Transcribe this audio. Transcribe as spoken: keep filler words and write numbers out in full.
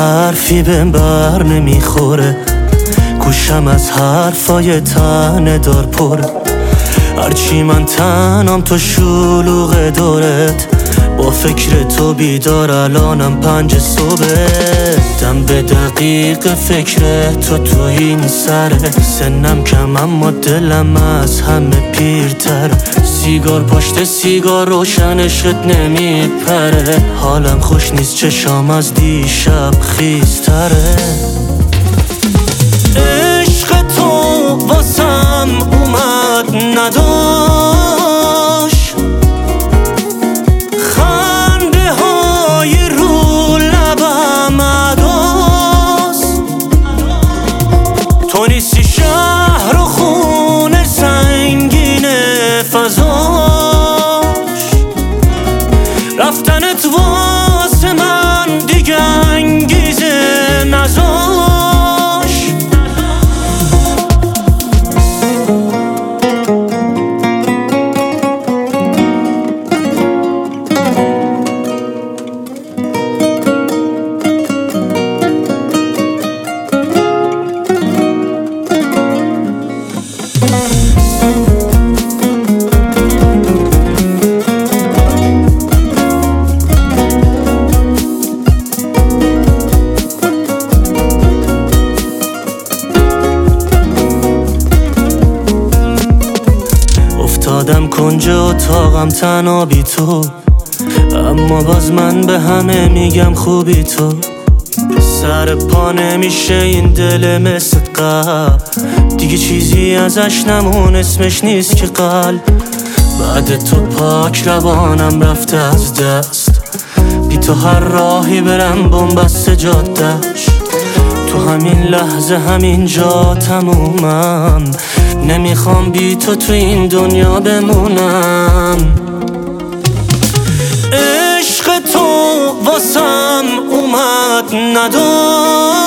حرفی بهم بر نمیخوره، گوشم از حرفای تنه دار پره. هرچی من تنم تو شلوغ دورت، با فکر تو بیدار الانم پنج صبح. دم به دقیق فکر تو تو این سره، سنم کم اما دلم از همه پیرتر. سیگار پشت سیگار روشن عشقت نمیپره، حالم خوش نیست چشام از دیشب خیزتره. عشق تو واسم اومد نداشت، خنده های رو لبم عداست. تو نیستی شهر و خونه سنگین فضاش، رفتنت واسه من دیگه انگیزه نذاشت. افتادم کنج اتاقم تنها بی تو، اما باز من به همه میگم خوبی تو. سر پا نمیشه این دل مثل قبل، دیگه چیزی ازش نمون اسمش نیست که قلب. بعد تو پاک روانم رفته از دست، بی تو هر راهی برم بنبست جادش. تو همین لحظه همین جا تمومم، نمیخوام بی تو تو این دنیا بمونم. عشق تو واسم اومد نداشت،